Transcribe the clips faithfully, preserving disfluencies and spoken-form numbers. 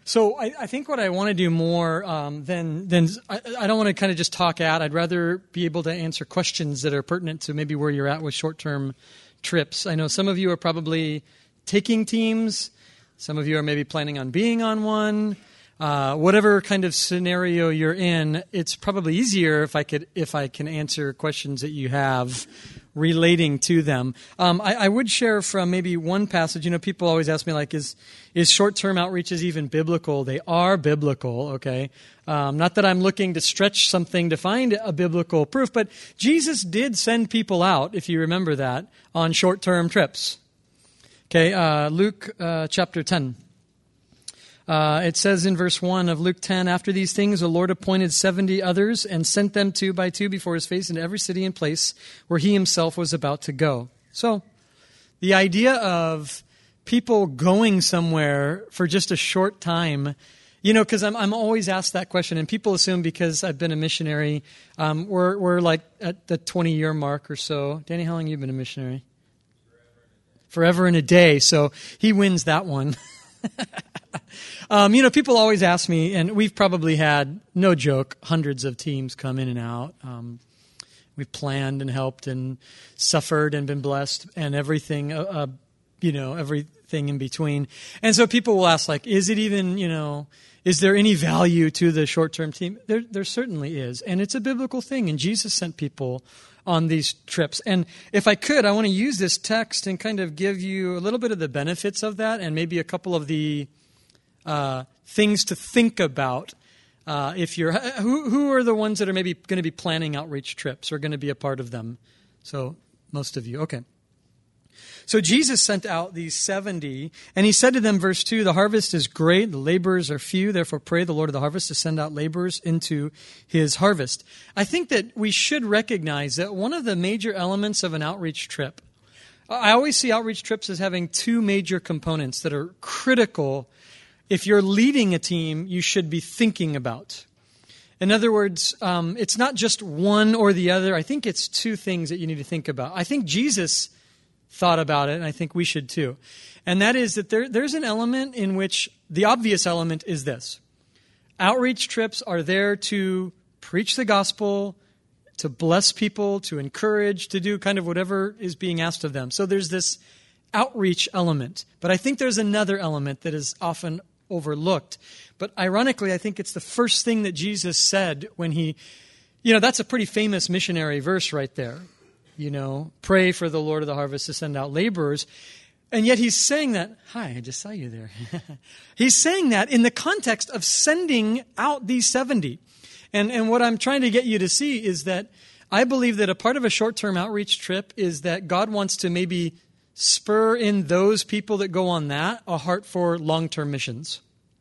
So I, I think what I want to do more um, than than I, I don't want to kind of just talk out. I'd rather be able to answer questions that are pertinent to maybe where you're at with short-term trips. I know some of you are probably taking teams. Some of you are maybe planning on being on one. Uh, whatever kind of scenario you're in, it's probably easier if I could if I can answer questions that you have relating to them. Um, I, I would share from maybe one passage. You know, people always ask me, like, is is short-term outreaches even biblical? They are biblical, okay? Um, not that I'm looking to stretch something to find a biblical proof, but Jesus did send people out, if you remember that, on short-term trips. Okay, uh, Luke uh, chapter ten. Uh, it says in verse one of Luke ten, after these things, the Lord appointed seventy others and sent them two by two before his face into every city and place where he himself was about to go. So the idea of people going somewhere for just a short time, you know, because I'm I'm always asked that question, and people assume because I've been a missionary, um, we're we're like at the twenty-year mark or so. Danny, how long have you been a missionary? Forever and a day. So he wins that one. um, you know, people always ask me, and we've probably had, no joke, hundreds of teams come in and out. Um, we've planned and helped and suffered and been blessed and everything, uh, uh, you know, everything in between. And so people will ask, like, is it even, you know, is there any value to the short-term team? There, there certainly is. And it's a biblical thing. And Jesus sent people on these trips. And if I could, I want to use this text and kind of give you a little bit of the benefits of that and maybe a couple of the uh, things to think about. Uh, if you're, who, who are the ones that are maybe going to be planning outreach trips or going to be a part of them? So most of you. Okay. So Jesus sent out these seventy, and he said to them, verse two, the harvest is great, the laborers are few, therefore pray the Lord of the harvest to send out laborers into his harvest. I think that we should recognize that one of the major elements of an outreach trip, I always see outreach trips as having two major components that are critical. If you're leading a team, you should be thinking about. In other words, um, it's not just one or the other. I think it's two things that you need to think about. I think Jesus thought about it, and I think we should too. And that is that there, there's an element in which the obvious element is this. Outreach trips are there to preach the gospel, to bless people, to encourage, to do kind of whatever is being asked of them. So there's this outreach element. But I think there's another element that is often overlooked. But ironically, I think it's the first thing that Jesus said when he, you know, that's a pretty famous missionary verse right there. You know, pray for the Lord of the harvest to send out laborers. And yet he's saying that, hi, I just saw you there. He's saying that in the context of sending out these seventy. And, and what I'm trying to get you to see is that I believe that a part of a short-term outreach trip is that God wants to maybe spur in those people that go on that a heart for long-term missions.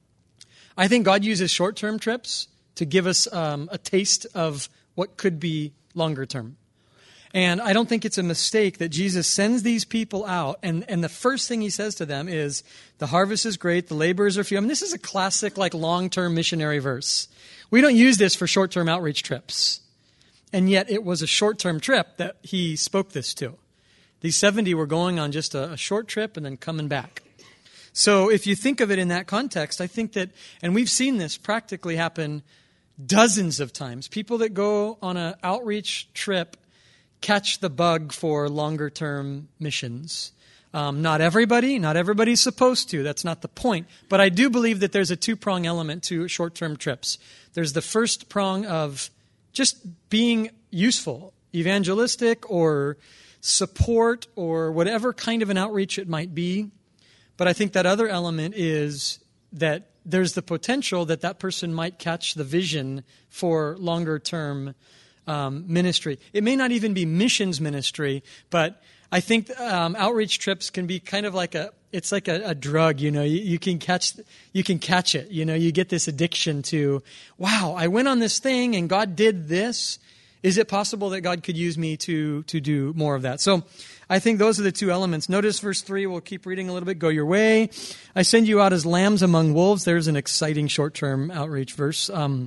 I think God uses short-term trips to give us um, a taste of what could be longer term. And I don't think it's a mistake that Jesus sends these people out, and, and the first thing he says to them is, the harvest is great, the laborers are few. I mean, this is a classic, like, long-term missionary verse. We don't use this for short-term outreach trips. And yet it was a short-term trip that he spoke this to. These seventy were going on just a, a short trip and then coming back. So if you think of it in that context, I think that, and we've seen this practically happen dozens of times, people that go on an outreach trip catch the bug for longer-term missions. Um, not everybody, not everybody's supposed to. That's not the point. But I do believe that there's a two-prong element to short-term trips. There's the first prong of just being useful, evangelistic or support or whatever kind of an outreach it might be. But I think that other element is that there's the potential that that person might catch the vision for longer-term Um, ministry. It may not even be missions ministry, but I think um, outreach trips can be kind of like a, it's like a, a drug, you know, you, you can catch, you can catch it, you know, you get this addiction to, wow, I went on this thing and God did this. Is it possible that God could use me to, to do more of that? So I think those are the two elements. Notice verse three, we'll keep reading a little bit. Go your way. I send you out as lambs among wolves. There's an exciting short-term outreach verse. Um,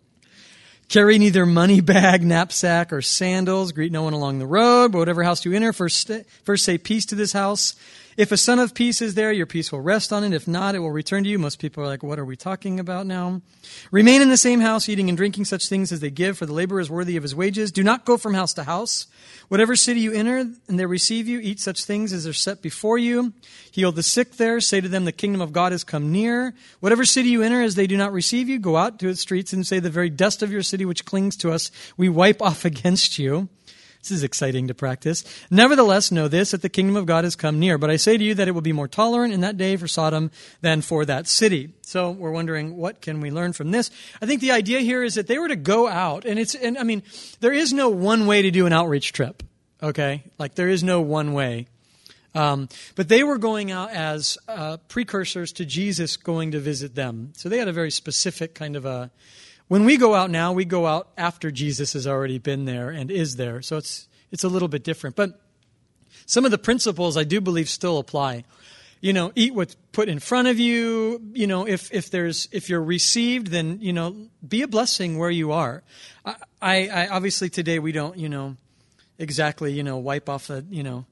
Carry neither money bag, knapsack, or sandals. Greet no one along the road. But whatever house you enter, first, first say peace to this house. If a son of peace is there, your peace will rest on it. If not, it will return to you. Most people are like, what are we talking about now? Remain in the same house, eating and drinking such things as they give, for the laborer is worthy of his wages. Do not go from house to house. Whatever city you enter and they receive you, eat such things as are set before you. Heal the sick there. Say to them, the kingdom of God has come near. Whatever city you enter as they do not receive you, go out to its streets and say, the very dust of your city which clings to us, we wipe off against you. This is exciting to practice. Nevertheless, know this, that the kingdom of God has come near. But I say to you that it will be more tolerant in that day for Sodom than for that city. So we're wondering, what can we learn from this? I think the idea here is that they were to go out, and it's, and I mean, there is no one way to do an outreach trip, okay? Like, there is no one way. Um, but they were going out as uh, precursors to Jesus going to visit them. So they had a very specific kind of a... When we go out now, we go out after Jesus has already been there and is there. So it's it's a little bit different. But some of the principles I do believe still apply. You know, eat what's put in front of you. You know, if if there's if you're received, then, you know, be a blessing where you are. I, I, I obviously today we don't, you know, exactly, you know, wipe off the, you know,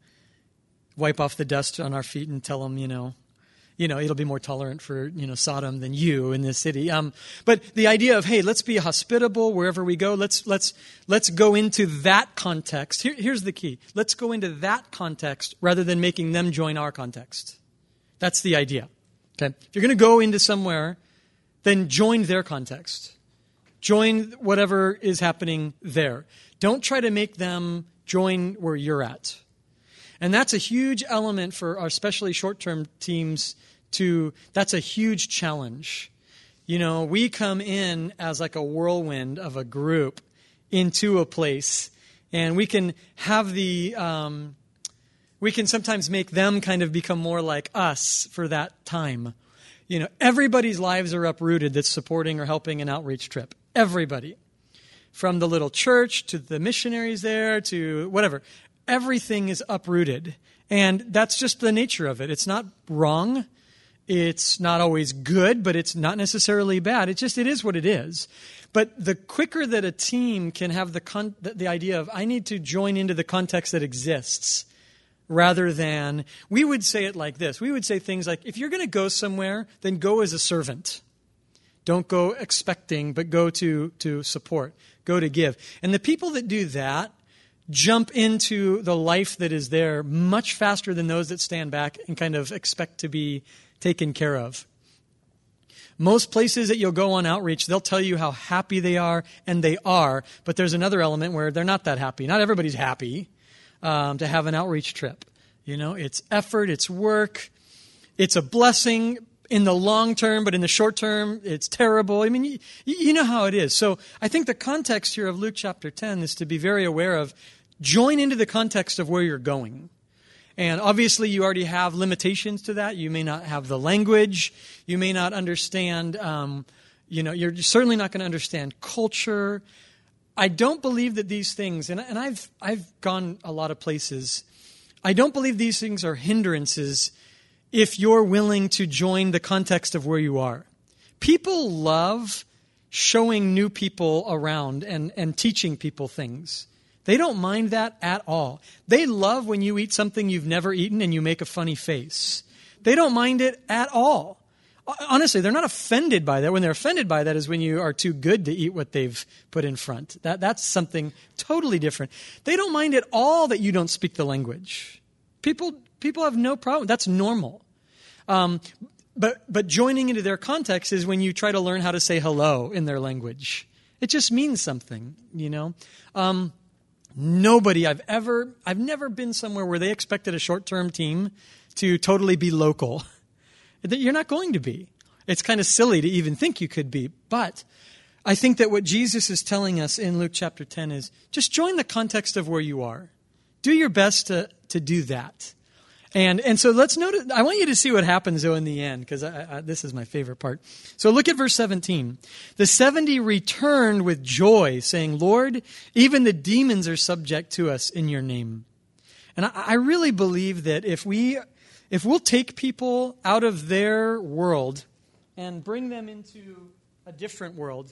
wipe off the dust on our feet and tell them, you know, You know, it'll be more tolerant for, you know, Sodom than you in this city. Um, but the idea of, hey, let's be hospitable wherever we go. Let's let's let's go into that context. Here, here's the key. Let's go into that context rather than making them join our context. That's the idea. Okay, if you're going to go into somewhere, then join their context. Join whatever is happening there. Don't try to make them join where you're at. And that's a huge element for our especially short-term teams to, that's a huge challenge. You know, we come in as like a whirlwind of a group into a place, and we can have the, um, we can sometimes make them kind of become more like us for that time. You know, everybody's lives are uprooted that's supporting or helping an outreach trip. Everybody. From the little church to the missionaries there to whatever. Everything is uprooted. And that's just the nature of it. It's not wrong. It's not always good, but it's not necessarily bad. It just, it is what it is. But the quicker that a team can have the con- the idea of, I need to join into the context that exists, rather than, we would say it like this. We would say things like, if you're going to go somewhere, then go as a servant. Don't go expecting, but go to, to support. Go to give. And the people that do that jump into the life that is there much faster than those that stand back and kind of expect to be taken care of. Most places that you'll go on outreach, they'll tell you how happy they are, and they are, but there's another element where they're not that happy. Not everybody's happy um, to have an outreach trip. You know, it's effort, it's work, it's a blessing in the long term, but in the short term, it's terrible. I mean, you, you know how it is. So I think the context here of Luke chapter ten is to be very aware of, join into the context of where you're going. And obviously, you already have limitations to that. You may not have the language. You may not understand, um, you know, you're certainly not going to understand culture. I don't believe that these things, and, and I've I've gone a lot of places, I don't believe these things are hindrances if you're willing to join the context of where you are. People love showing new people around and, and teaching people things. They don't mind that at all. They love when you eat something you've never eaten and you make a funny face. They don't mind it at all. Honestly, they're not offended by that. When they're offended by that is when you are too good to eat what they've put in front. That, that's something totally different. They don't mind at all that you don't speak the language. People people have no problem. That's normal. Um, but but joining into their context is when you try to learn how to say hello in their language. It just means something, you know. Um, nobody I've ever, I've never been somewhere where they expected a short-term team to totally be local. You're not going to be. It's kind of silly to even think you could be. But I think that what Jesus is telling us in Luke chapter ten is just join the context of where you are. Do your best to, to do that. And and so let's note, I want you to see what happens, though, in the end, because I, I, this is my favorite part. So look at verse seventeen. The seventy returned with joy, saying, Lord, even the demons are subject to us in your name. And I, I really believe that if we, if we'll take people out of their world and bring them into a different world,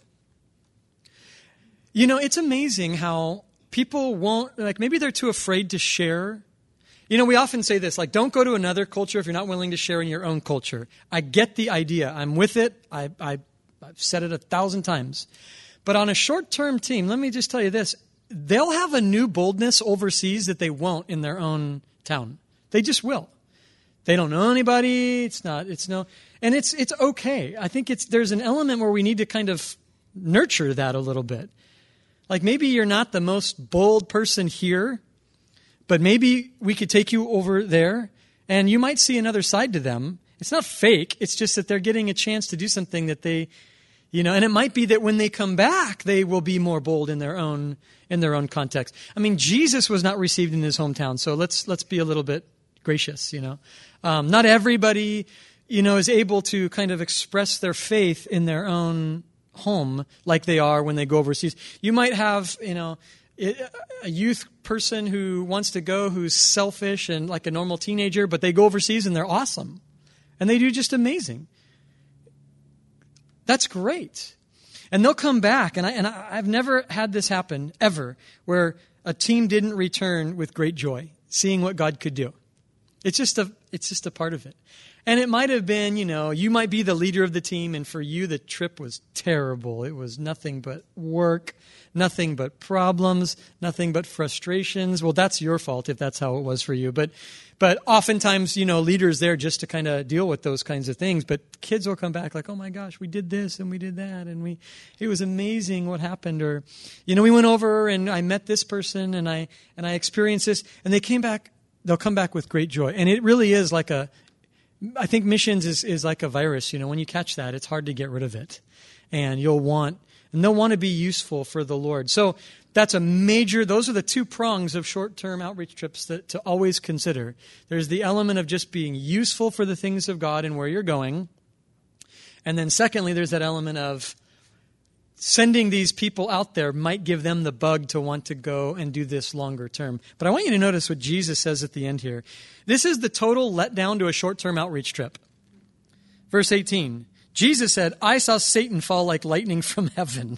you know, it's amazing how people won't, like maybe they're too afraid to share. You know, we often say this, like, don't go to another culture if you're not willing to share in your own culture. I get the idea. I'm with it. I, I, I've said it a thousand times. But on a short-term team, let me just tell you this. They'll have a new boldness overseas that they won't in their own town. They just will. They don't know anybody. It's not, it's no, and it's, it's okay. I think it's, there's an element where we need to kind of nurture that a little bit. Like maybe you're not the most bold person here, but maybe we could take you over there and you might see another side to them. It's not fake. It's just that they're getting a chance to do something that they, you know, and it might be that when they come back, they will be more bold in their own, in their own context. I mean, Jesus was not received in his hometown. So let's, let's be a little bit gracious, you know. Um, not everybody, you know, is able to kind of express their faith in their own home like they are when they go overseas. You might have, you know, a youth person who wants to go who's selfish and like a normal teenager, but they go overseas and they're awesome. And they do just amazing. That's great. And they'll come back. And, I, and I, I've never had this happen, ever, where a team didn't return with great joy, seeing what God could do. It's just a, it's just a part of it. And it might have been, you know, you might be the leader of the team, and for you the trip was terrible. It was nothing but work, nothing but problems, nothing but frustrations. Well, that's your fault if that's how it was for you. But but oftentimes, you know, leaders there just to kind of deal with those kinds of things. But kids will come back like, oh my gosh, we did this and we did that, and we it was amazing what happened. Or, you know, we went over and I met this person and I and I experienced this, and they came back. They'll come back with great joy. And it really is like a, I think missions is, is like a virus. You know, when you catch that, it's hard to get rid of it. And you'll want, and they'll want to be useful for the Lord. So that's a major, those are the two prongs of short-term outreach trips that to always consider. There's the element of just being useful for the things of God and where you're going. And then secondly, there's that element of sending these people out there might give them the bug to want to go and do this longer term. But I want you to notice what Jesus says at the end here. This is the total letdown to a short-term outreach trip. Verse eighteen, Jesus said, I saw Satan fall like lightning from heaven.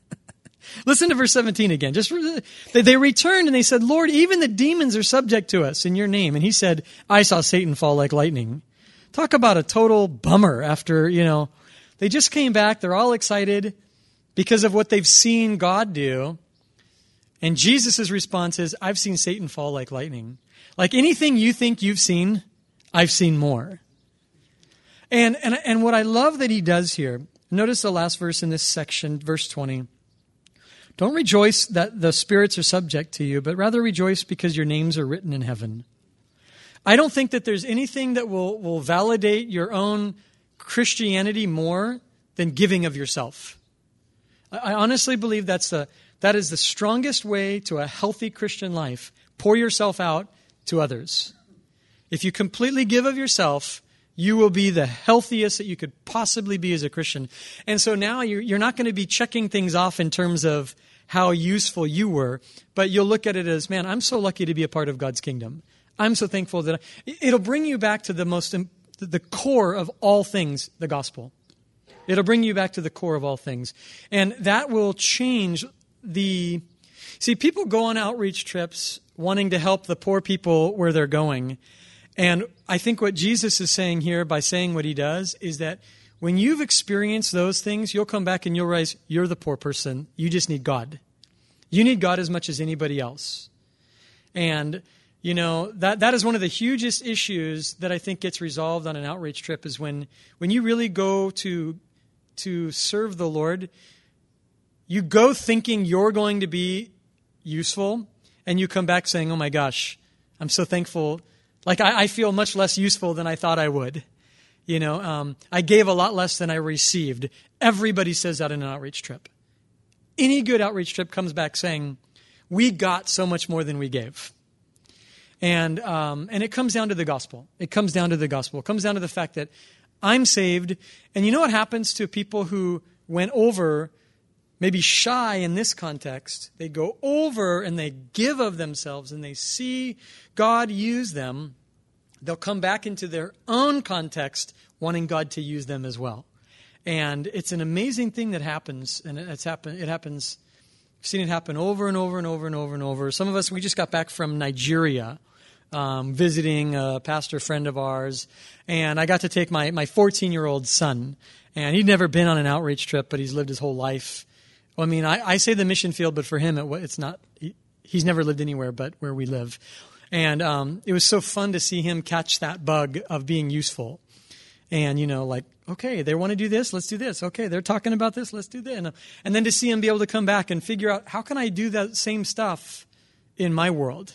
Listen to verse seventeen again. Just they, they returned and they said, Lord, even the demons are subject to us in your name. And he said, I saw Satan fall like lightning. Talk about a total bummer after, you know, they just came back. They're all excited because of what they've seen God do. And Jesus' response is, I've seen Satan fall like lightning. Like anything you think you've seen, I've seen more. And, and, and what I love that he does here, notice the last verse in this section, verse twenty. Don't rejoice that the spirits are subject to you, but rather rejoice because your names are written in heaven. I don't think that there's anything that will, will validate your own Christianity more than giving of yourself. I honestly believe that's the, that is the strongest way to a healthy Christian life. Pour yourself out to others. If you completely give of yourself, you will be the healthiest that you could possibly be as a Christian. And so now you're, you're not going to be checking things off in terms of how useful you were, but you'll look at it as, man, I'm so lucky to be a part of God's kingdom. I'm so thankful that I, it'll bring you back to the most, the core of all things, the gospel. It'll bring you back to the core of all things. And that will change the... See, people go on outreach trips wanting to help the poor people where they're going. And I think what Jesus is saying here by saying what he does is that when you've experienced those things, you'll come back and you'll realize you're the poor person. You just need God. You need God as much as anybody else. And, you know, that that is one of the hugest issues that I think gets resolved on an outreach trip is when, when you really go to... to serve the Lord, you go thinking you're going to be useful, and you come back saying, oh my gosh, I'm so thankful. Like I, I feel much less useful than I thought I would. You know, um, I gave a lot less than I received. Everybody says that in an outreach trip. Any good outreach trip comes back saying, we got so much more than we gave. And um, and it comes down to the gospel. It comes down to the gospel. It comes down to the fact that I'm saved. And you know what happens to people who went over, maybe shy in this context? They go over and they give of themselves and they see God use them. They'll come back into their own context wanting God to use them as well. And it's an amazing thing that happens. And it's happen, it happens, I've seen it happen over and over and over and over and over. Some of us, we just got back from Nigeria um, visiting a pastor friend of ours, and I got to take my my fourteen-year-old son, and he'd never been on an outreach trip, but he's lived his whole life. Well, I mean, I, I say the mission field, but for him, it, it's not. He, he's never lived anywhere but where we live, and um, it was so fun to see him catch that bug of being useful, and you know, like, okay, they want to do this, let's do this. Okay, they're talking about this, let's do that, and, and then to see him be able to come back and figure out how can I do that same stuff in my world,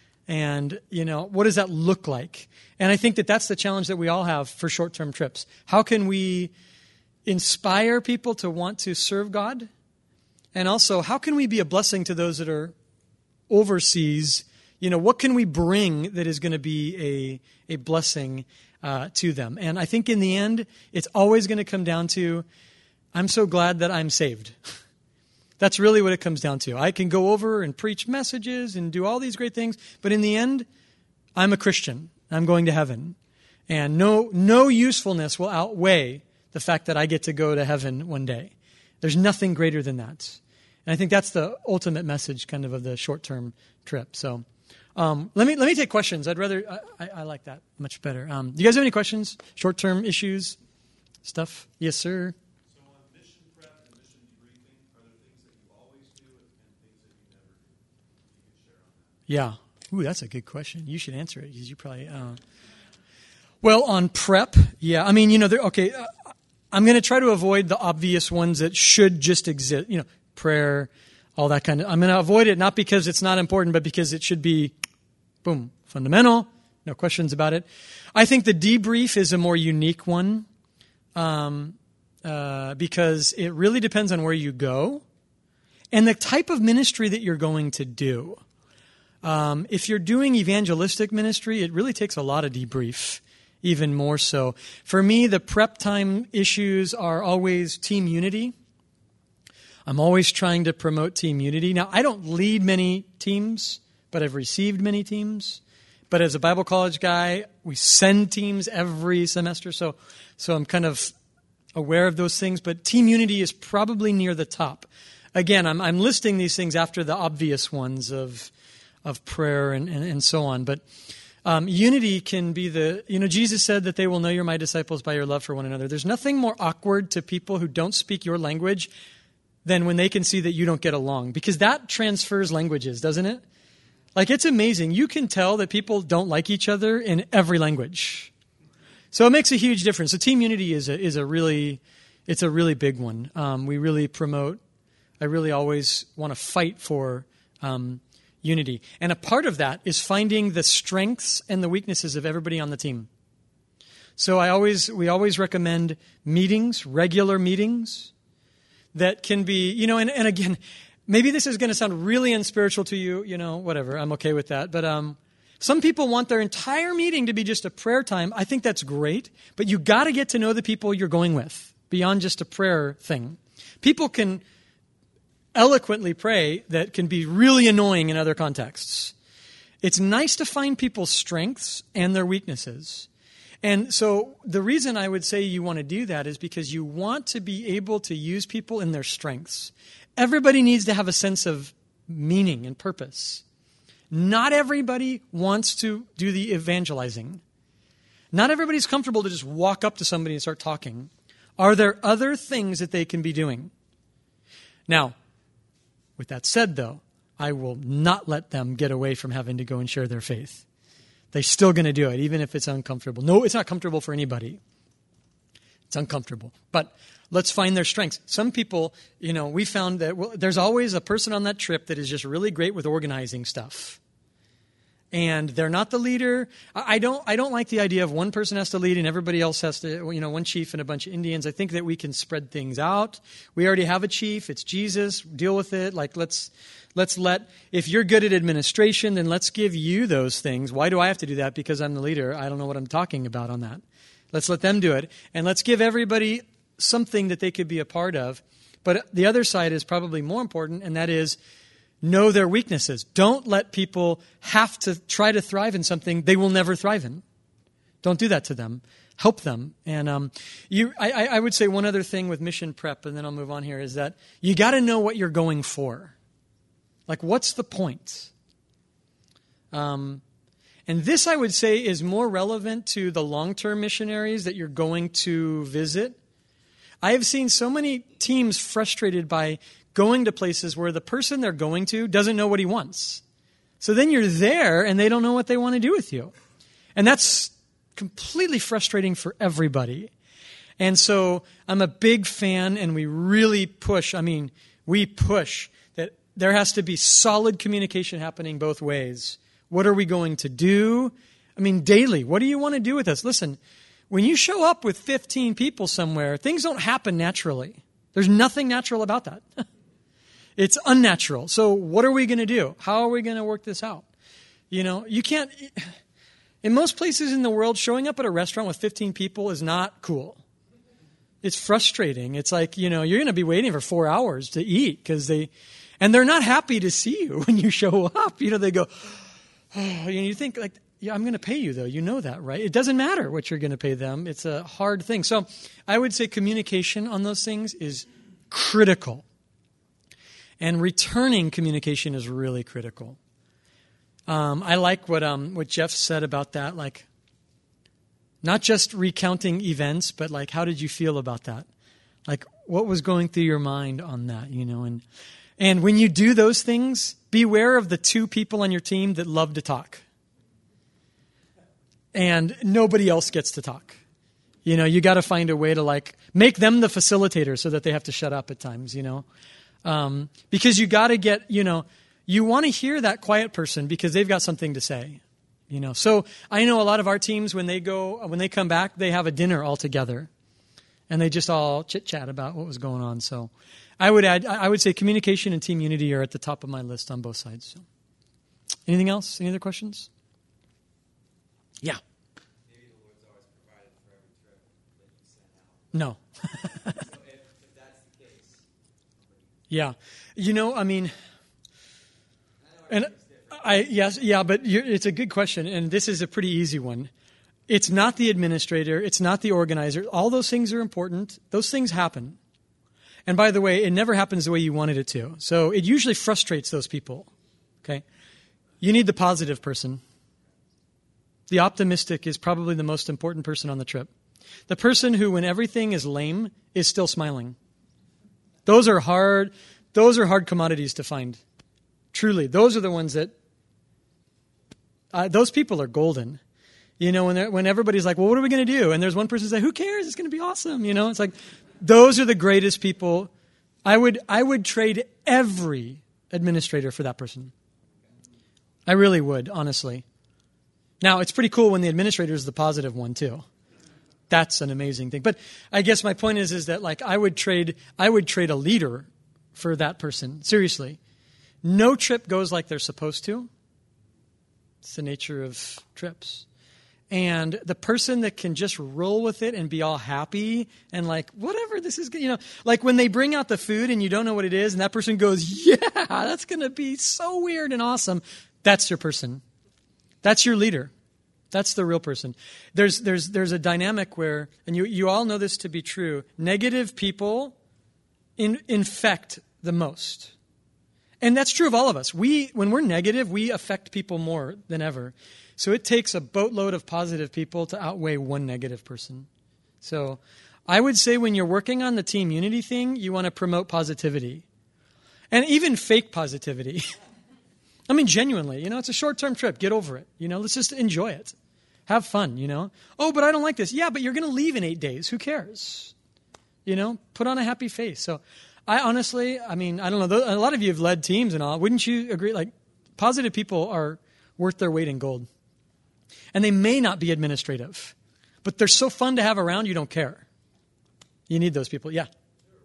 and you know, what does that look like? And I think that that's the challenge that we all have for short-term trips. How can we inspire people to want to serve God? And also, how can we be a blessing to those that are overseas? You know, what can we bring that is going to be a, a blessing uh, to them? And I think in the end, it's always going to come down to, I'm so glad that I'm saved. That's really what it comes down to. I can go over and preach messages and do all these great things, but in the end, I'm a Christian. I'm going to heaven. And no, no usefulness will outweigh the fact that I get to go to heaven one day. There's nothing greater than that. And I think that's the ultimate message kind of of the short-term trip. So um, let me let me take questions. I'd rather, I, I, I like that much better. Um, do you guys have any questions? Short-term issues, stuff? Yes, sir. So on mission prep and mission debriefing, are there things that you always do and, and things that you never do? You can share on that. Yeah. Ooh, that's a good question. You should answer it because you probably, uh... well, on prep, yeah. I mean, you know, okay, uh, I'm going to try to avoid the obvious ones that should just exist, you know, prayer, all that kind of, I'm going to avoid it not because it's not important, but because it should be, boom, fundamental, no questions about it. I think the debrief is a more unique one um, uh, because it really depends on where you go and the type of ministry that you're going to do. Um, if you're doing evangelistic ministry, it really takes a lot of debrief, even more so. For me, the prep time issues are always team unity. I'm always trying to promote team unity. Now, I don't lead many teams, but I've received many teams. But as a Bible college guy, we send teams every semester, so so I'm kind of aware of those things. But team unity is probably near the top. Again, I'm I'm listing these things after the obvious ones of of prayer and, and, and so on. But um, unity can be the, you know, Jesus said that they will know you're my disciples by your love for one another. There's nothing more awkward to people who don't speak your language than when they can see that you don't get along. Because that transfers languages, doesn't it? Like, it's amazing. You can tell that people don't like each other in every language. So it makes a huge difference. So team unity is a, is a really, it's a really big one. Um, we really promote, I really always want to fight for um, unity. And a part of that is finding the strengths and the weaknesses of everybody on the team. So I always, we always recommend meetings, regular meetings, that can be, you know, and, and again, maybe this is going to sound really unspiritual to you, you know, whatever, I'm okay with that. But um, some people want their entire meeting to be just a prayer time. I think that's great, but you got to get to know the people you're going with beyond just a prayer thing. People can eloquently pray that can be really annoying in other contexts. It's nice to find people's strengths and their weaknesses. And so the reason I would say you want to do that is because you want to be able to use people in their strengths. Everybody needs to have a sense of meaning and purpose. Not everybody wants to do the evangelizing. Not everybody's comfortable to just walk up to somebody and start talking. Are there other things that they can be doing? Now, with that said, though, I will not let them get away from having to go and share their faith. They're still going to do it, even if it's uncomfortable. No, it's not comfortable for anybody. It's uncomfortable. But let's find their strengths. Some people, you know, we found that well, there's always a person on that trip that is just really great with organizing stuff. And they're not the leader. I don't I don't like the idea of one person has to lead and everybody else has to, you know, one chief and a bunch of Indians. I think that we can spread things out. We already have a chief. It's Jesus. Deal with it. Like, let's let's let, if you're good at administration, then let's give you those things. Why do I have to do that? Because I'm the leader. I don't know what I'm talking about on that. Let's let them do it. And let's give everybody something that they could be a part of. But the other side is probably more important, and that is know their weaknesses. Don't let people have to try to thrive in something they will never thrive in. Don't do that to them. Help them. And um, you, I, I would say one other thing with mission prep, and then I'll move on here, is that you got to know what you're going for. Like, what's the point? Um, And this, I would say, is more relevant to the long-term missionaries that you're going to visit. I have seen so many teams frustrated by going to places where the person they're going to doesn't know what he wants. So then you're there and they don't know what they want to do with you. And that's completely frustrating for everybody. And so I'm a big fan, and we really push, I mean, we push that there has to be solid communication happening both ways. What are we going to do? I mean, daily, what do you want to do with us? Listen, when you show up with fifteen people somewhere, things don't happen naturally. There's nothing natural about that. It's unnatural. So what are we going to do? How are we going to work this out? You know, you can't, in most places in the world, showing up at a restaurant with fifteen people is not cool. It's frustrating. It's like, you know, you're going to be waiting for four hours to eat because they, and they're not happy to see you when you show up. You know, they go, oh, and you think like, yeah, I'm going to pay you though. You know that, right? It doesn't matter what you're going to pay them. It's a hard thing. So I would say communication on those things is critical. And returning communication is really critical. Um, I like what um, what Jeff said about that, like not just recounting events, but like how did you feel about that? Like what was going through your mind on that, you know? And and when you do those things, beware of the two people on your team that love to talk. And nobody else gets to talk. You know, you got to find a way to like make them the facilitator so that they have to shut up at times, you know? Um, because you got to get, you know, you want to hear that quiet person because they've got something to say, you know. So I know a lot of our teams, when they go, when they come back, they have a dinner all together, and they just all chit chat about what was going on. So I would add, I would say communication and team unity are at the top of my list on both sides. So. Anything else? Any other questions? Yeah. Maybe the Lord's always provided for every trip that you send out. No. So if, if that's the case. Yeah. You know, I mean, and I, yes, yeah, but you're, it's a good question. And this is a pretty easy one. It's not the administrator. It's not the organizer. All those things are important. Those things happen. And by the way, it never happens the way you wanted it to. So it usually frustrates those people. Okay. You need the positive person. The optimistic is probably the most important person on the trip. The person who, when everything is lame, is still smiling. Those are hard, those are hard commodities to find. Truly, those are the ones that, uh, those people are golden. You know, when when everybody's like, well, what are we going to do? And there's one person who's like, who cares? It's going to be awesome. You know, it's like, those are the greatest people. I would I would trade every administrator for that person. I really would, honestly. Now, it's pretty cool when the administrator is the positive one, too. That's an amazing thing. But I guess my point is, is that like I would trade I would trade a leader for that person. Seriously. No trip goes like they're supposed to. It's the nature of trips. And the person that can just roll with it and be all happy and like, whatever, this is good. You know, like when they bring out the food and you don't know what it is and that person goes, yeah, that's going to be so weird and awesome. That's your person. That's your leader. That's the real person. There's there's there's a dynamic where, and you, you all know this to be true, negative people in, infect the most. And that's true of all of us. We, when we're negative, we affect people more than ever. So it takes a boatload of positive people to outweigh one negative person. So I would say when you're working on the team unity thing, you want to promote positivity. And even fake positivity. I mean, genuinely, you know, it's a short-term trip. Get over it. You know, let's just enjoy it. Have fun, you know. Oh, but I don't like this. Yeah, but you're going to leave in eight days. Who cares? You know, put on a happy face. So I honestly, I mean, I don't know. A lot of you have led teams and all. Wouldn't you agree? Like, positive people are worth their weight in gold. And they may not be administrative, but they're so fun to have around, you don't care. You need those people. Yeah.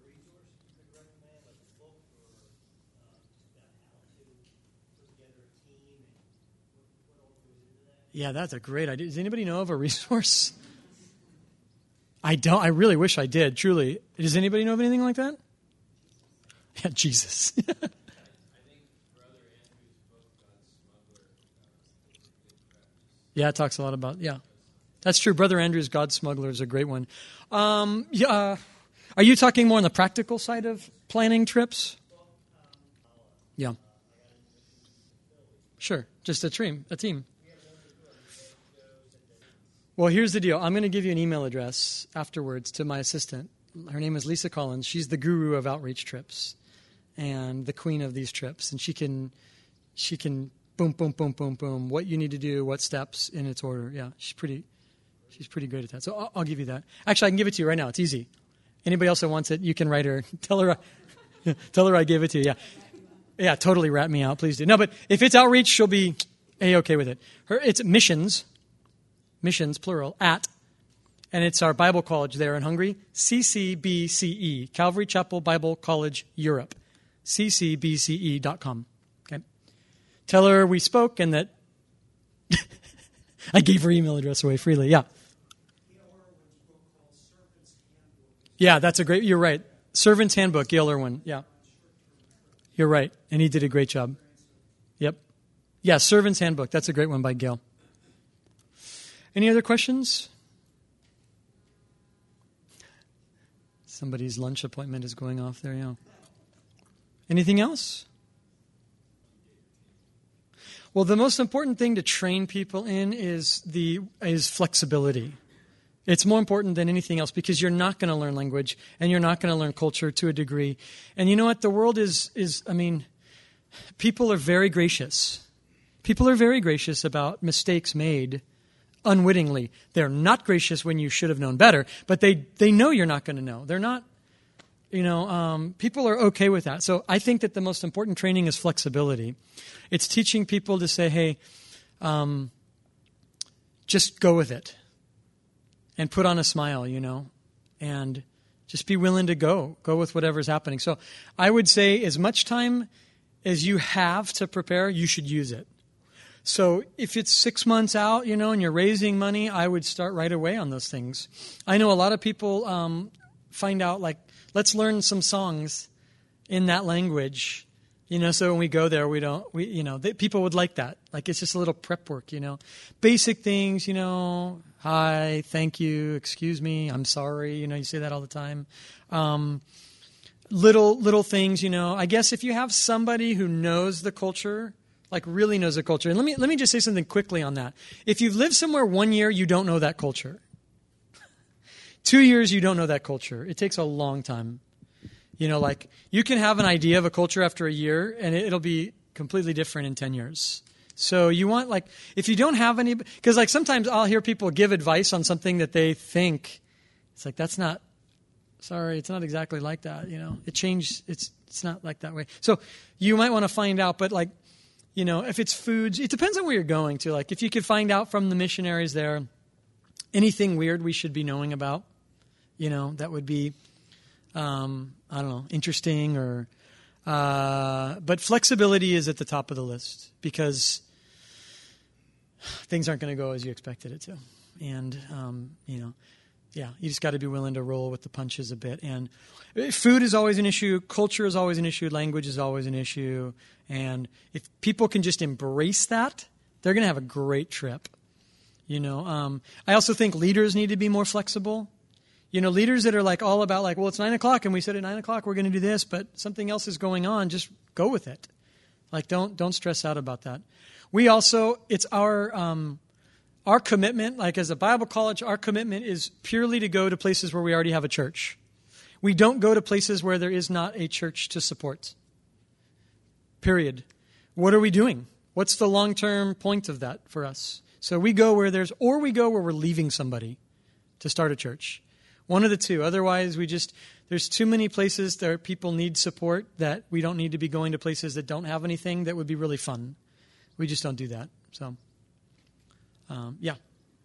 Yeah, that's a great idea. Does anybody know of a resource? I don't. I really wish I did, truly. Does anybody know of anything like that? Yeah, Jesus. I think Brother Andrew's book on Smuggler. Yeah, it talks a lot about, yeah. That's true. Brother Andrew's God Smuggler is a great one. Um, yeah, uh, are you talking more on the practical side of planning trips? Yeah. Sure. Just a team. A team. Well, here's the deal. I'm going to give you an email address afterwards to my assistant. Her name is Lisa Collins. She's the guru of outreach trips and the queen of these trips. And she can, she can boom, boom, boom, boom, boom, what you need to do, what steps in its order. Yeah, she's pretty, she's pretty good at that. So I'll, I'll give you that. Actually, I can give it to you right now. It's easy. Anybody else that wants it, you can write her. Tell her, I, tell her I gave it to you. Yeah, yeah, totally rat me out. Please do. No, but if it's outreach, she'll be A-okay with it. Her, it's missions, missions, plural, at, and it's our Bible college there in Hungary, C C B C E, Calvary Chapel Bible College Europe, C C B C E dot com. Okay. Tell her we spoke and that I gave her email address away freely. Yeah. Yeah, that's a great, you're right. Servant's Handbook, Gail Irwin. Yeah. You're right. And he did a great job. Yep. Yeah, Servant's Handbook. That's a great one by Gail. Any other questions? Somebody's lunch appointment is going off there, yeah. Anything else? Well, the most important thing to train people in is the is flexibility. It's more important than anything else because you're not going to learn language and you're not going to learn culture to a degree. And you know what? The world is, is, I mean, people are very gracious. People are very gracious about mistakes made unwittingly. They're not gracious when you should have known better, but they, they know you're not going to know. They're not, you know, um, people are okay with that. So I think that the most important training is flexibility. It's teaching people to say, hey, um, just go with it. And put on a smile, you know, and just be willing to go. Go with whatever's happening. So I would say as much time as you have to prepare, you should use it. So if it's six months out, you know, and you're raising money, I would start right away on those things. I know a lot of people um, find out, like, let's learn some songs in that language. You know, so when we go there, we don't, we, you know, they, people would like that. Like, it's just a little prep work, you know. Basic things, you know, hi, thank you, excuse me, I'm sorry, you know, you say that all the time. Um, little, little things, you know. I guess if you have somebody who knows the culture, like really knows the culture, and let me, let me just say something quickly on that. If you've lived somewhere one year, you don't know that culture. Two years, you don't know that culture. It takes a long time. You know, like, you can have an idea of a culture after a year, and it'll be completely different in ten years. So you want, like, if you don't have any, because, like, sometimes I'll hear people give advice on something that they think, it's like, that's not, sorry, it's not exactly like that, you know. It changed, it's it's not like that way. So you might want to find out, but, like, you know, if it's foods, it depends on where you're going to. Like, if you could find out from the missionaries there anything weird we should be knowing about, you know, that would be, um, I don't know, interesting or, uh, but flexibility is at the top of the list because things aren't going to go as you expected it to. And, um, you know, yeah, you just got to be willing to roll with the punches a bit. And food is always an issue. Culture is always an issue. Language is always an issue. And if people can just embrace that, they're going to have a great trip. You know, um, I also think leaders need to be more flexible. You know, leaders that are like all about like, well, it's nine o'clock and we said at nine o'clock we're going to do this, but something else is going on. Just go with it. Like, don't don't stress out about that. We also, it's our um, our commitment, like as a Bible college, our commitment is purely to go to places where we already have a church. We don't go to places where there is not a church to support. Period. What are we doing? What's the long-term point of that for us? So we go where there's, or we go where we're leaving somebody to start a church. One of the two. Otherwise, we just, there's too many places that people need support that we don't need to be going to places that don't have anything that would be really fun. We just don't do that. So, um, yeah.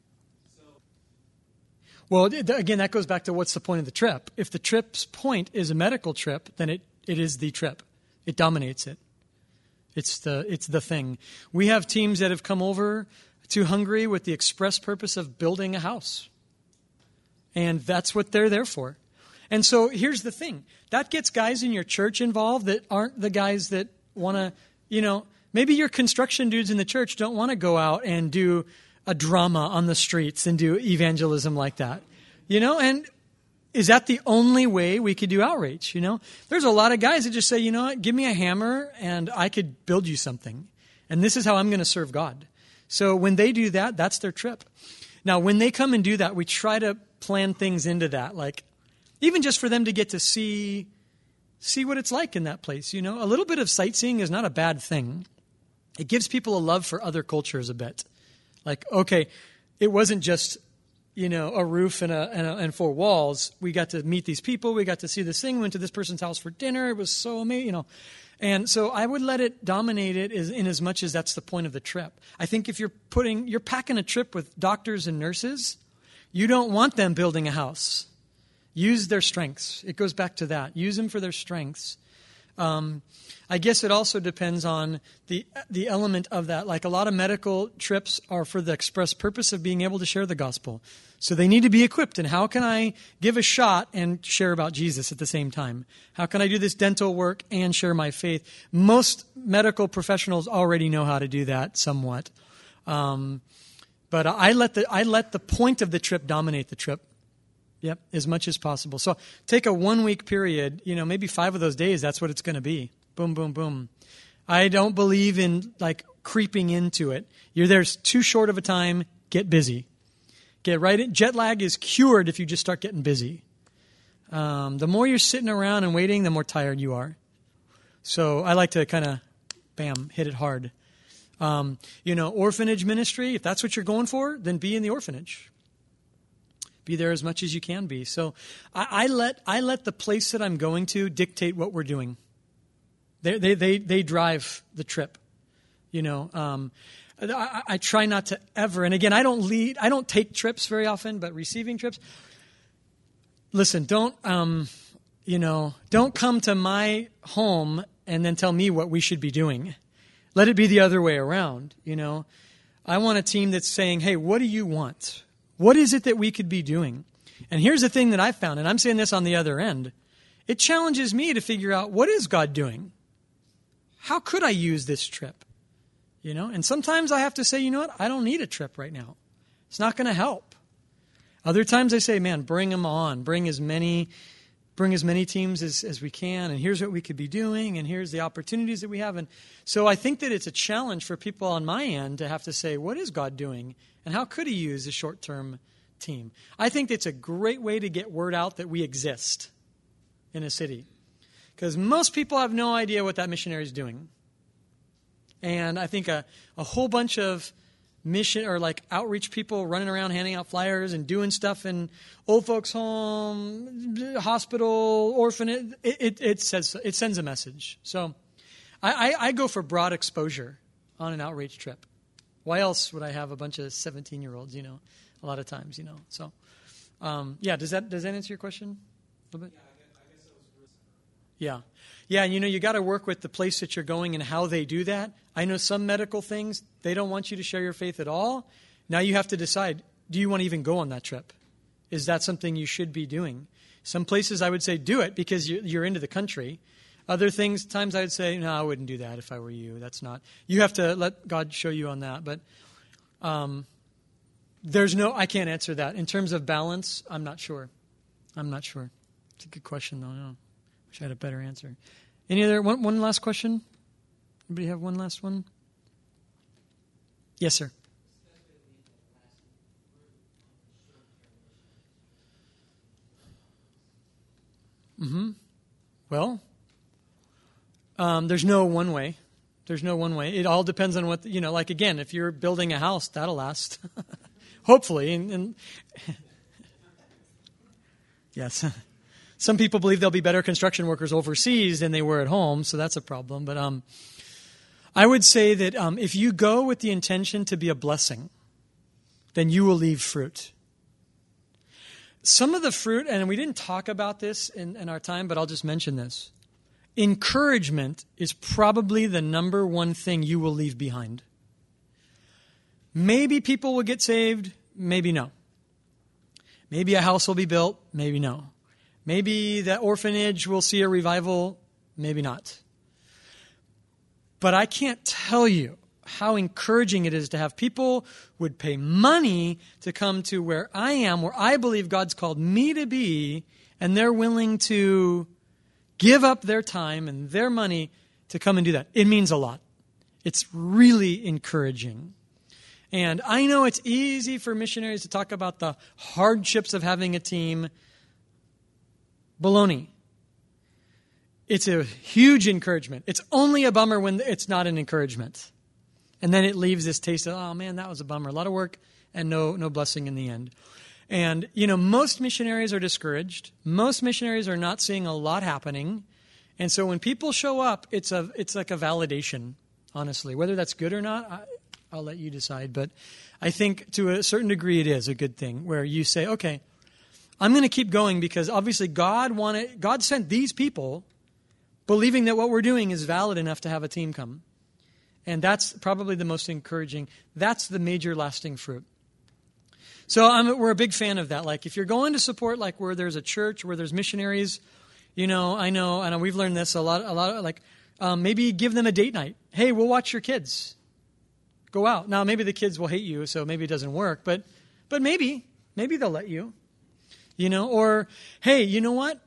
Well, again, that goes back to what's the point of the trip. If the trip's point is a medical trip, then it, it is the trip. It dominates it. It's the it's the thing. We have teams that have come over to Hungary with the express purpose of building a house. And that's what they're there for. And so here's the thing. That gets guys in your church involved that aren't the guys that want to, you know, maybe your construction dudes in the church don't want to go out and do a drama on the streets and do evangelism like that. You know, and is that the only way we could do outreach? You know, there's a lot of guys that just say, you know what, give me a hammer and I could build you something. And this is how I'm going to serve God. So when they do that, that's their trip. Now, when they come and do that, we try to plan things into that, like even just for them to get to see see what it's like in that place. You know, a little bit of sightseeing is not a bad thing. It gives people a love for other cultures a bit. Like, okay, it wasn't just, you know, a roof and a, and, a, and four walls. We got to meet these people. We got to see this thing. Went to this person's house for dinner. It was so amazing, you know. And so I would let it dominate it as, in as much as that's the point of the trip. I think if you're putting, you're packing a trip with doctors and nurses, you don't want them building a house. Use their strengths. It goes back to that. Use them for their strengths. Um, I guess it also depends on the the element of that. Like a lot of medical trips are for the express purpose of being able to share the gospel. So they need to be equipped. And how can I give a shot and share about Jesus at the same time? How can I do this dental work and share my faith? Most medical professionals already know how to do that somewhat. Um, but I let the I let the point of the trip dominate the trip. Yep, as much as possible. So take a one-week period, you know, maybe five of those days, that's what it's going to be. Boom, boom, boom. I don't believe in, like, creeping into it. You're there too short of a time, get busy. Get right in. Jet lag is cured if you just start getting busy. Um, the more you're sitting around and waiting, the more tired you are. So I like to kind of, bam, hit it hard. Um, you know, orphanage ministry, if that's what you're going for, then be in the orphanage. Be there as much as you can be. So I, I let I let the place that I'm going to dictate what we're doing. They they they, they drive the trip. You know, um, I, I try not to ever. And again, I don't lead. I don't take trips very often, but receiving trips. Listen, don't um, you know, don't come to my home and then tell me what we should be doing. Let it be the other way around. You know, I want a team that's saying, "Hey, what do you want? What is it that we could be doing?" And here's the thing that I found, and I'm saying this on the other end. It challenges me to figure out, what is God doing? How could I use this trip? You know, and sometimes I have to say, you know what? I don't need a trip right now. It's not going to help. Other times I say, man, bring them on. Bring as many bring as many teams as, as we can, and here's what we could be doing, and here's the opportunities that we have. And so I think that it's a challenge for people on my end to have to say, what is God doing? And how could he use a short-term team? I think it's a great way to get word out that we exist in a city. Because most people have no idea what that missionary is doing. And I think a, a whole bunch of mission or like outreach people running around handing out flyers and doing stuff in old folks' home, hospital, orphanage, it, it, it, says, it sends a message. So I, I, I go for broad exposure on an outreach trip. Why else would I have a bunch of seventeen-year-olds, you know, a lot of times, you know. So, um, yeah, does that does that answer your question a little bit? Yeah, I guess, I guess it was really Yeah. Yeah, and you know, you got to work with the place that you're going and how they do that. I know some medical things, they don't want you to share your faith at all. Now you have to decide, do you want to even go on that trip? Is that something you should be doing? Some places I would say do it because you're into the country. Other things, times I would say, no, I wouldn't do that if I were you. That's not. You have to let God show you on that. But um, there's no, I can't answer that. In terms of balance, I'm not sure. I'm not sure. It's a good question, though. No. Wish I had a better answer. Any other, one, one last question? Anybody have one last one? Yes, sir. Mm-hmm. Well, um, there's no one way. There's no one way. It all depends on what, you know, like, again, if you're building a house, that'll last. Hopefully. And, and yes. Some people believe there'll be better construction workers overseas than they were at home, so that's a problem. But um, I would say that um, if you go with the intention to be a blessing, then you will leave fruit. Some of the fruit, and we didn't talk about this in, in our time, but I'll just mention this. Encouragement is probably the number one thing you will leave behind. Maybe people will get saved, maybe no. Maybe a house will be built, maybe no. Maybe that orphanage will see a revival, maybe not. But I can't tell you how encouraging it is to have people would pay money to come to where I am, where I believe God's called me to be, and they're willing to give up their time and their money to come and do that. It means a lot. It's really encouraging. And I know it's easy for missionaries to talk about the hardships of having a team. Baloney. It's a huge encouragement. It's only a bummer when it's not an encouragement. And then it leaves this taste of, oh man, that was a bummer. A lot of work and no no blessing in the end. And, you know, most missionaries are discouraged. Most missionaries are not seeing a lot happening. And so when people show up, it's a it's like a validation, honestly. Whether that's good or not, I, I'll let you decide. But I think to a certain degree it is a good thing where you say, okay, I'm going to keep going because obviously God wanted, God sent these people believing that what we're doing is valid enough to have a team come. And that's probably the most encouraging. That's the major lasting fruit. So I'm, we're a big fan of that. Like if you're going to support like where there's a church, where there's missionaries, you know, I know, I know we've learned this a lot, a lot of like um, maybe give them a date night. Hey, we'll watch your kids. Go out. Now maybe the kids will hate you, so maybe it doesn't work, but but maybe, maybe they'll let you. You know, or hey, you know what?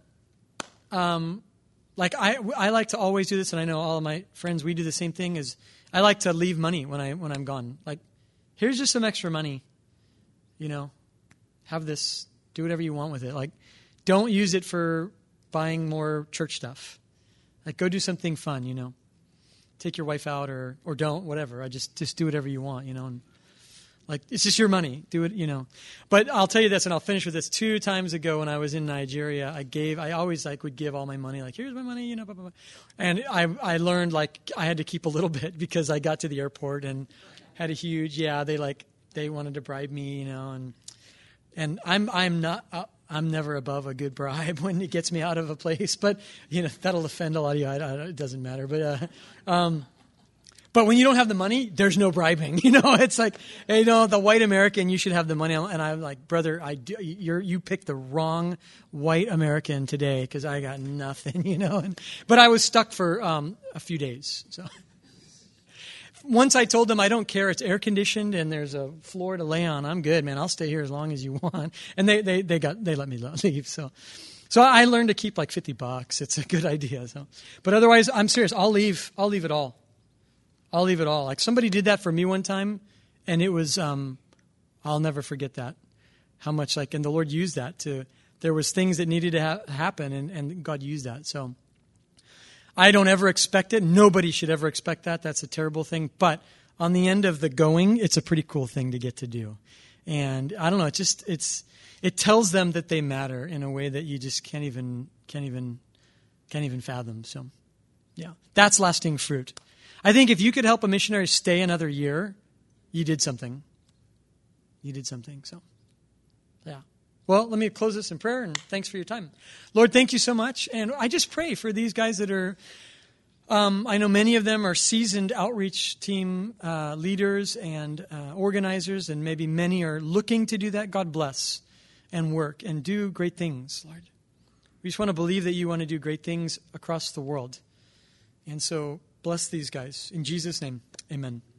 Um, like I I like to always do this, and I know all of my friends, we do the same thing, is I like to leave money when I when I'm gone. Like, here's just some extra money. You know, have this, do whatever you want with it. Like, don't use it for buying more church stuff. Like, go do something fun, you know. Take your wife out or or don't, whatever. I just, just do whatever you want, you know. And like, it's just your money. Do it, you know. But I'll tell you this, and I'll finish with this. Two times ago when I was in Nigeria, I gave, I always like would give all my money, like, here's my money, you know, blah, blah, blah. And I I learned, like, I had to keep a little bit because I got to the airport and had a huge, yeah, they like, they wanted to bribe me, you know, and and I'm I'm not uh, I'm never above a good bribe when it gets me out of a place, but you know that'll offend a lot of you. I, I, it doesn't matter, but uh, um, but when you don't have the money, there's no bribing. You know, it's like, hey, you know, the white American, you should have the money, and I'm like, brother, I do, you're you picked the wrong white American today because I got nothing, you know. And, but I was stuck for um, a few days, so. Once I told them I don't care, it's air conditioned and there's a floor to lay on. I'm good, man. I'll stay here as long as you want. And they they they got they let me leave. So, so I learned to keep like fifty bucks. It's a good idea. So, but otherwise, I'm serious. I'll leave. I'll leave it all. I'll leave it all. Like somebody did that for me one time, and it was um, I'll never forget that. How much like and the Lord used that to. There was things that needed to ha- happen, and and God used that. So. I don't ever expect it. Nobody should ever expect that. That's a terrible thing. But on the end of the going, it's a pretty cool thing to get to do. And I don't know. It just it's it tells them that they matter in a way that you just can't even can't even can't even fathom. So, yeah, that's lasting fruit. I think if you could help a missionary stay another year, you did something. You did something. So, yeah. Well, let me close this in prayer, and thanks for your time. Lord, thank you so much. And I just pray for these guys that are, um, I know many of them are seasoned outreach team uh, leaders and uh, organizers, and maybe many are looking to do that. God bless and work and do great things, Lord. We just want to believe that you want to do great things across the world. And so bless these guys. In Jesus' name, amen.